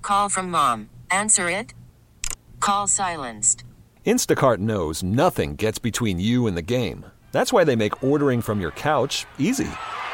Call from mom. Answer it. Call silenced. Instacart knows nothing gets between you and the game. That's why they make ordering from your couch easy.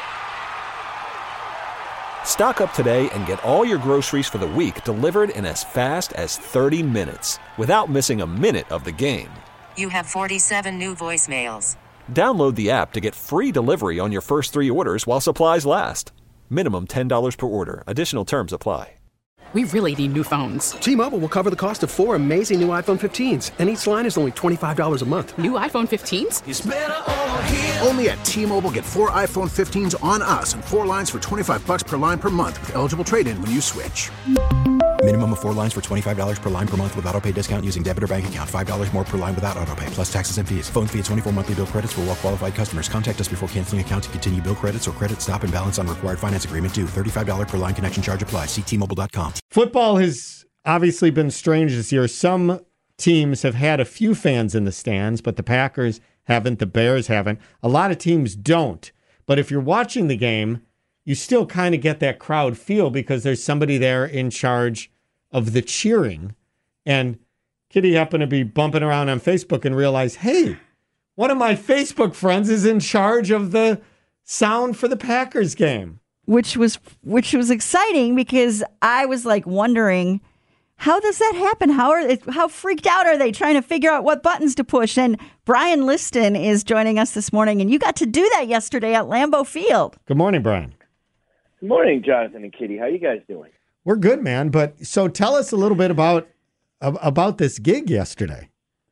Stock up today and get all your groceries for the week delivered in as fast as 30 minutes without missing a minute of the game. You have 47 new voicemails. Download the app to get free delivery on your first 3 orders while supplies last. Minimum $10 per order. Additional terms apply. We really need new phones. T-Mobile will cover the cost of 4 amazing new iPhone 15s, and each line is only $25 a month. New iPhone 15s? It's better over here. Only at T-Mobile, get 4 iPhone 15s on us and 4 lines for $25 per line per month with eligible trade-in when you switch. Minimum of 4 lines for $25 per line per month with autopay discount using debit or bank account. $5 more per line without autopay, plus taxes and fees. Phone fee at 24 monthly bill credits for well-qualified customers. Contact us before canceling account to continue bill credits or credit stop and balance on required finance agreement due. $35 per line connection charge applies. See T-Mobile.com. Football has obviously been strange this year. Some teams have had a few fans in the stands, but the Packers haven't. The Bears haven't. A lot of teams don't. But if you're watching the game, you still kind of get that crowd feel because there's somebody there in charge of the cheering. And Kitty happened to be bumping around on Facebook and realized, hey, one of my Facebook friends is in charge of the sound for the Packers game. Which was exciting because I was like wondering, how does that happen? How freaked out are they trying to figure out what buttons to push? And Brian Liston is joining us this morning, and you got to do that yesterday at Lambeau Field. Good morning, Brian. Good morning, Jonathan and Kitty. How you guys doing? We're good, man. But so tell us a little bit about this gig yesterday.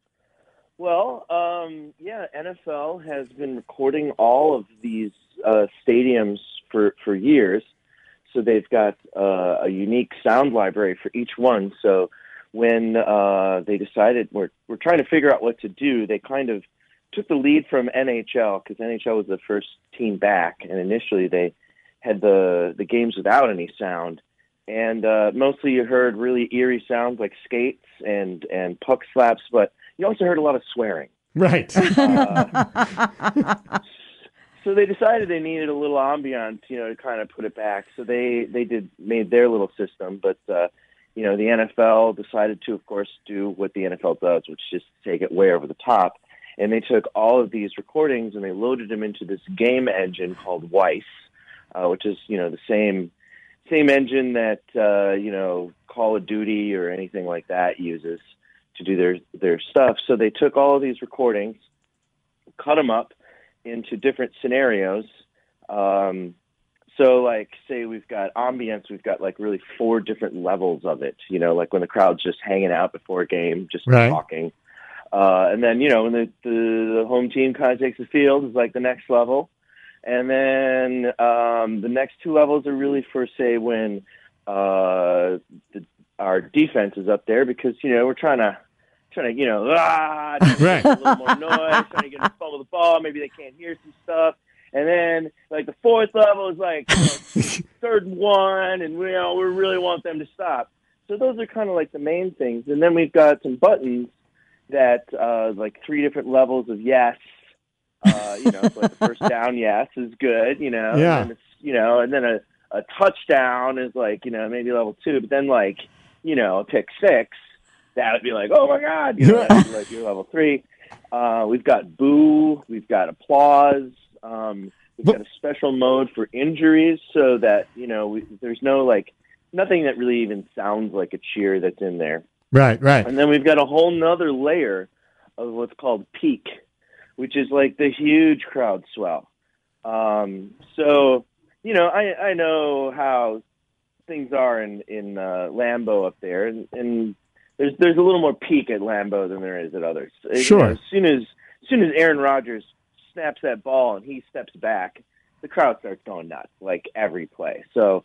Well, NFL has been recording all of these stadiums for years. So they've got a unique sound library for each one. So when they decided we're trying to figure out what to do, they kind of took the lead from NHL because NHL was the first team back, and initially they had the games without any sound. And mostly you heard really eerie sounds like skates and puck slaps, but you also heard a lot of swearing. Right. So they decided they needed a little ambiance, to kind of put it back. So they made their little system, but the NFL decided to, of course, do what the NFL does, which is take it way over the top. And they took all of these recordings and they loaded them into this game engine called Weiss, which is the same engine that Call of Duty or anything like that uses to do their stuff. So they took all of these recordings, cut them up into different scenarios. So like, say we've got ambience, we've got like really 4 different levels of it, like when the crowd's just hanging out before a game, just right. talking. And then, when the home team kind of takes the field is like the next level. And then the next 2 levels are really for, say, when our defense is up there because, we're trying to right. Get a little more noise, trying to get them to fumble the ball. Maybe they can't hear some stuff. And then, like, the 4th level is like 3rd and 1, and, we really want them to stop. So those are kind of like the main things. And then we've got some buttons that, like 3 different levels of yes. So like the first down, yes, is good, Yeah. And it's, and then a touchdown is like, maybe level 2, but then like, a pick 6, that would be like, oh my God, that'd be like your level 3. We've got boo, we've got applause, we've got a special mode for injuries so that, there's no like, nothing that really even sounds like a cheer that's in there. Right. And then we've got a whole nother layer of what's called peak, which is like the huge crowd swell. So, I know how things are in Lambeau up there, and there's a little more peak at Lambeau than there is at others. Sure. As soon as Aaron Rodgers snaps that ball and he steps back, the crowd starts going nuts, like every play. So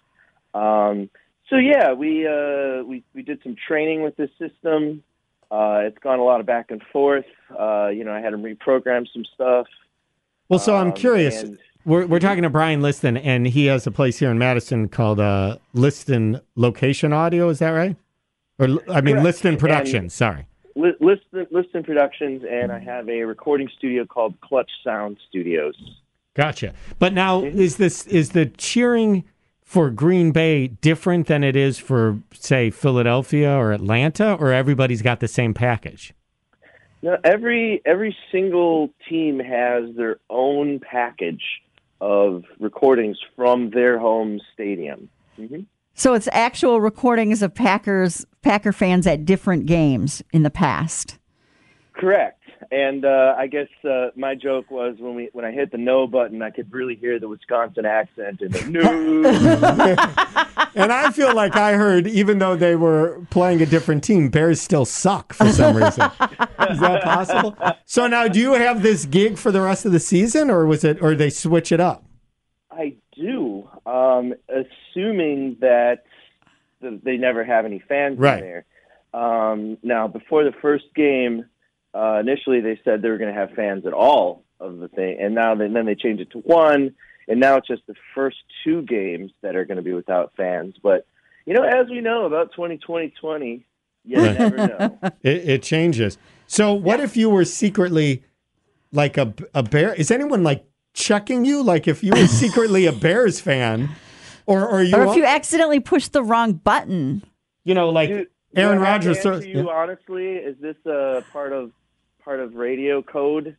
yeah, we did some training with this system. It's gone a lot of back and forth. I had him reprogram some stuff. Well, so I'm curious. We're talking to Brian Liston, and he has a place here in Madison called Liston Location Audio. Is that right? Correct. Liston Productions. Sorry. Liston Productions, and I have a recording studio called Clutch Sound Studios. Gotcha. But now, is the cheering for Green Bay different than it is for, say, Philadelphia or Atlanta, or everybody's got the same package? No, every single team has their own package of recordings from their home stadium. Mm-hmm. So it's actual recordings of Packer fans at different games in the past. Correct. And I guess my joke was when I hit the no button, I could really hear the Wisconsin accent in the no. And I feel like I heard, even though they were playing a different team, Bears still suck for some reason. Is that possible? So now, do you have this gig for the rest of the season, or they switch it up? I do, assuming that they never have any fans in there. Now, before the first game, initially they said they were going to have fans at all of the thing, and then they changed it to one, and now it's just the first two games that are going to be without fans. But, as we know about 2020, you never know. It changes. So what if you were secretly like a Bear? Is anyone like checking you? Like if you were secretly a Bears fan, or if you accidentally pushed the wrong button? Dude, Aaron Rodgers. Honestly, is this a part of radio code?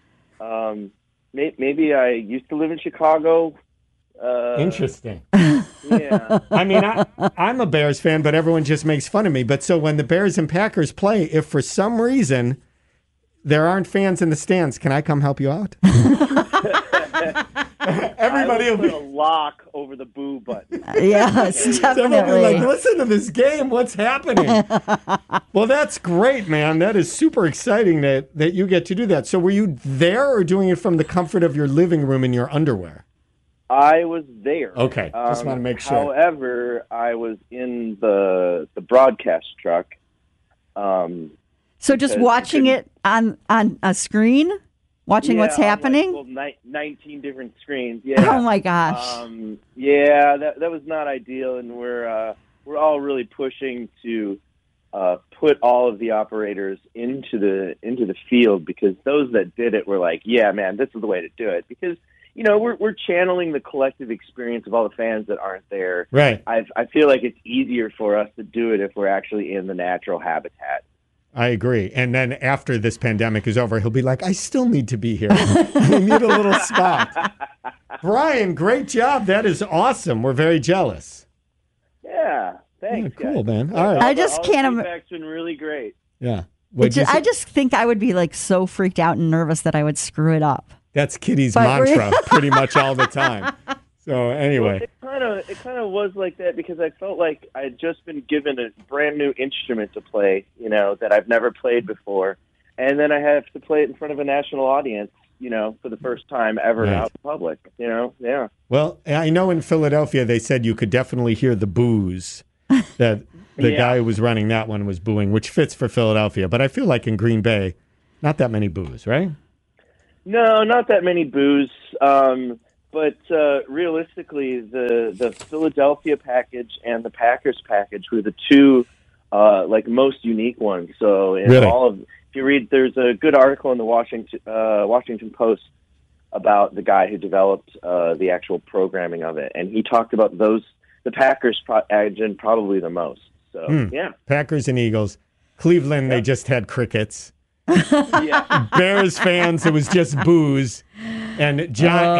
Maybe I used to live in Chicago. Interesting. Yeah. I mean, I'm a Bears fan, but everyone just makes fun of me. But so when the Bears and Packers play, if for some reason there aren't fans in the stands, can I come help you out? Everybody will put a lock over the boo button. Yes, definitely. Someone will be like, listen to this game. What's happening? Well, that's great, man. That is super exciting that you get to do that. So were you there or doing it from the comfort of your living room in your underwear? I was there. Okay, just want to make sure. However, I was in the broadcast truck. So just watching it on a screen? Watching what's happening? 19 different screens. Yeah. Oh my gosh. That was not ideal, and we're all really pushing to put all of the operators into the field, because those that did it were like, yeah, man, this is the way to do it, because we're channeling the collective experience of all the fans that aren't there. Right. I feel like it's easier for us to do it if we're actually in the natural habitat. I agree. And then after this pandemic is over, he'll be like, I still need to be here. I need a little spot. Brian, great job. That is awesome. We're very jealous. Yeah. Thanks. Yeah, cool, guys. man. All right. I just can't. Feedback's been really great. Yeah. I just think I would be like so freaked out and nervous that I would screw it up. That's Kitty's mantra pretty much all the time. So anyway, it kind of was like that because I felt like I had just been given a brand new instrument to play, that I've never played before, and then I have to play it in front of a national audience, for the first time ever out in public. Yeah. Well, I know in Philadelphia they said you could definitely hear the boos that the guy who was running that one was booing, which fits for Philadelphia. But I feel like in Green Bay, not that many boos, right? No, not that many boos. But realistically, the Philadelphia package and the Packers package were the two most unique ones. So if you read, there's a good article in the Washington Post about the guy who developed the actual programming of it, and he talked about the Packers package probably the most. So yeah, Packers and Eagles. Cleveland, they just had crickets. Yeah. Bears fans, it was just booze. And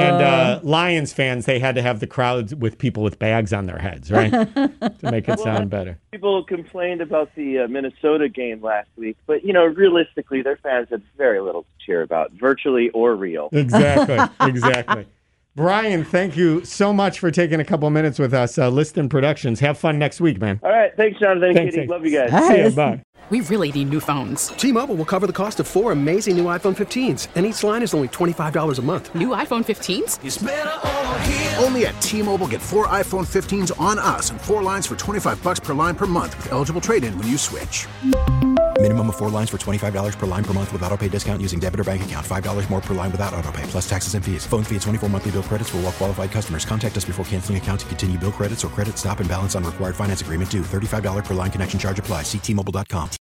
Lions fans, they had to have the crowds with people with bags on their heads, right? To make it sound better. People complained about the Minnesota game last week, but, realistically, their fans had very little to cheer about, virtually or real. Exactly. Brian, thank you so much for taking a couple minutes with us. Liston Productions. Have fun next week, man. All right. Thanks, Jonathan. Kitty. Love you guys. See you. Bye. We really need new phones. T-Mobile will cover the cost of 4 amazing new iPhone 15s, and each line is only $25 a month. New iPhone 15s? It's better over here. Only at T-Mobile, get 4 iPhone 15s on us and 4 lines for $25 per line per month with eligible trade-in when you switch. Minimum of 4 lines for $25 per line per month with autopay discount using debit or bank account. $5 more per line without autopay, plus taxes and fees. Phone fee at 24 monthly bill credits for well-qualified customers. Contact us before canceling account to continue bill credits or credit stop and balance on required finance agreement due. $35 per line connection charge applies. See T-Mobile.com.